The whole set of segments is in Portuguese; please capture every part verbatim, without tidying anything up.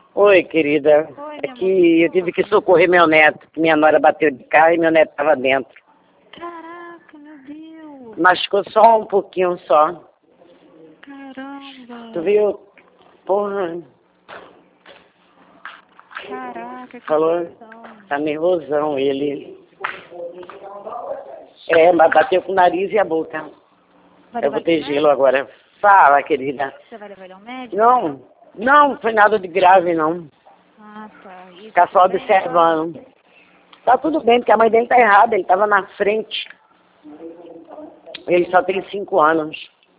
Oi, querida. Oi, É meu que amor. eu tive que socorrer meu neto, que minha nora bateu de carro e meu neto estava dentro. Caraca, meu Deus. Machucou só um pouquinho só. Caramba. Tu viu? Porra, Caraca, que falou, situação. tá nervosão ele. É, mas bateu com o nariz e a boca. Vai Eu levar vou ele ao ter gelo médico? agora. Fala, querida. Você vai levar ele ao médico? Não, não, foi nada de grave, não. Ah, tá. E tá Ficar só tudo bem agora? observando. Tá tudo bem, porque a mãe dele tá errada, ele tava na frente. Ele só tem cinco anos.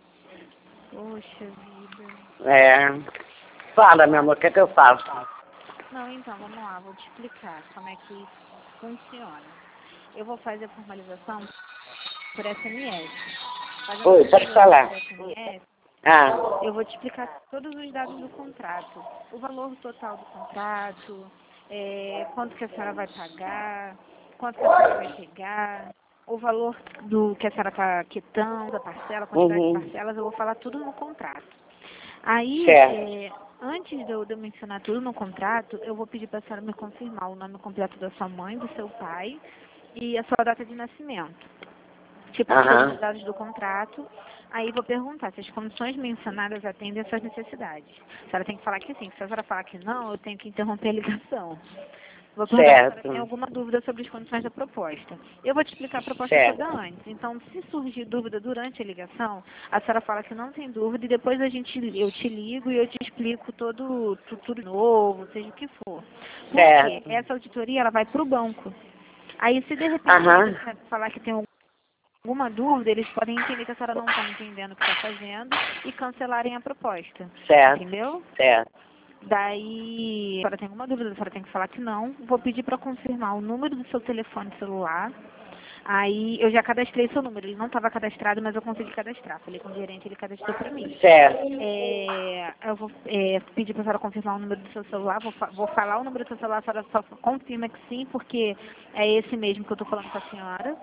Poxa vida. É. Fala, meu amor, o que é que eu faço? Não, então, vamos lá, vou te explicar como é que funciona. Eu vou fazer a formalização por S M S. Fazendo a Oi, pode formalização falar. por S M S, Ah, eu vou te explicar todos os dados do contrato. O valor total do contrato, é, quanto que a senhora vai pagar, quanto que a senhora vai pegar, o valor do que a senhora está quitando, a parcela, a quantidade de uhum, parcelas, eu vou falar tudo no contrato. Aí, certo. é, antes de eu, de eu mencionar tudo no contrato, eu vou pedir para a senhora me confirmar o nome completo da sua mãe, do seu pai e a sua data de nascimento. Tipo, todos os Aham, dados do contrato. Aí vou perguntar se as condições mencionadas atendem às suas necessidades. A senhora tem que falar que sim. Se a senhora falar que não, eu tenho que interromper a ligação. Vou perguntar se a senhora tem certo, alguma dúvida sobre as condições da proposta. Eu vou te explicar a proposta toda certo. antes. Então, se surgir dúvida durante a ligação, a senhora fala que não tem dúvida e depois a gente, eu te ligo e eu te explico todo, tu- tudo novo, seja o que for. Por quê? Certo. Essa auditoria ela vai para o banco. Aí, se de repente Aham, você falar que tem alguma dúvida, eles podem entender que a senhora não está entendendo o que está fazendo e cancelarem a proposta. certo, Entendeu? certo. Daí, se a senhora tem alguma dúvida, a senhora tem que falar que não. Vou pedir para confirmar o número do seu telefone celular. Aí, eu já cadastrei seu número. Ele não estava cadastrado, mas eu consegui cadastrar. Falei com o gerente, ele cadastrou para mim. Certo. É, eu vou é, pedir para a senhora confirmar o número do seu celular. Vou, fa- vou falar o número do seu celular, a senhora só confirma que sim, porque é esse mesmo que eu estou falando com a senhora.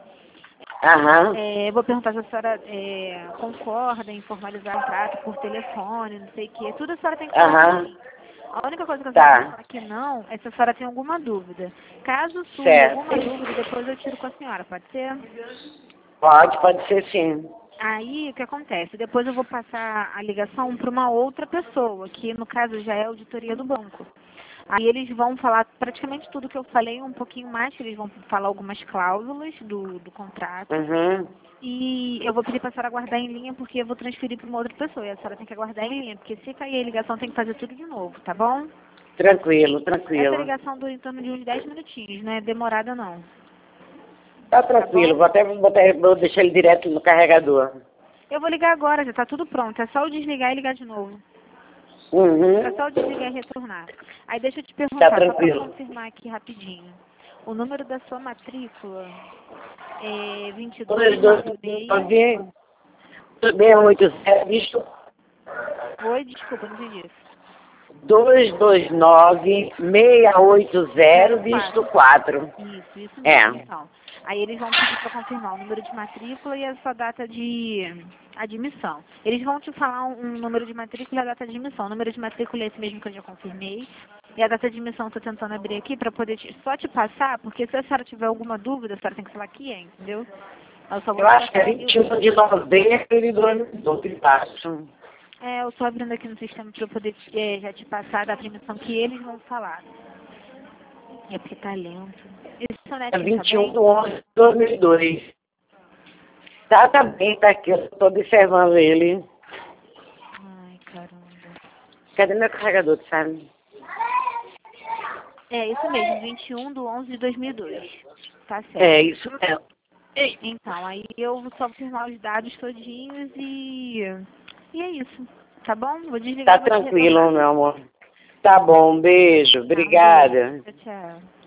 Aham, É, vou perguntar se a senhora é, concorda em formalizar o contrato por telefone, não sei o quê. Tudo a senhora tem que falar que aham, sim. A única coisa que a senhora tem que tá. falar que não é se a senhora tem alguma dúvida. Caso surja Certo. alguma dúvida, depois eu tiro com a senhora, pode ser? Pode, pode ser sim. Aí, o que acontece? Depois eu vou passar a ligação para uma outra pessoa, que no caso já é a auditoria do banco. Aí eles vão falar praticamente tudo que eu falei, um pouquinho mais, que eles vão falar algumas cláusulas do, do contrato. Uhum. E eu vou pedir para a senhora aguardar em linha, porque eu vou transferir para uma outra pessoa. E a senhora tem que aguardar em linha, porque se cair a ligação tem que fazer tudo de novo, tá bom? Tranquilo, Essa tranquilo. ligação dura em torno de uns dez minutinhos, não é demorada não, Tá tá tranquilo, bom? vou até botar, vou deixar ele direto no carregador. Eu vou ligar agora, já tá tudo pronto. É só eu desligar e ligar de novo. É Uhum. só eu desligar e retornar. Aí deixa eu te Tá perguntar, só para tranquilo. confirmar aqui rapidinho. O número da sua matrícula é vinte e dois dois dois nove seis. nove seis oito zero, visto Oi, desculpa, não entendi isso. dois dois nove seis oito zero, Zero visto quatro. quatro. Isso, isso É. mesmo, então. Aí eles vão pedir para confirmar o número de matrícula e a sua data de admissão. Eles vão te falar um, um número de matrícula e a data de admissão. O número de matrícula é esse mesmo que eu já confirmei. E a data de admissão eu estou tentando abrir aqui para poder te- só te passar, porque se a senhora tiver alguma dúvida, a senhora tem que falar que é, entendeu? Eu só vou Eu te acho que passar é aqui. vinte e um de novembro e dois mil e quatro. É, eu estou abrindo aqui no sistema para eu poder te- é, já te passar a data de admissão que eles vão falar. É porque tá lento. Esse seu É netinho tá vinte e um bem? de onze de dois mil e dois. Tá, tá bem, tá aqui. Eu tô observando ele. Ai, caramba. Cadê meu carregador, sabe? É, isso mesmo, vinte e um de onze de dois mil e dois. Tá É, certo. isso mesmo. Ei, Então, aí eu vou só confirmar os dados todinhos e... E é isso. Tá bom? Vou desligar tá e vou te tranquilo, retornar. meu amor. Tá bom, beijo. Tá, um beijo. Obrigada. Tchau, tchau.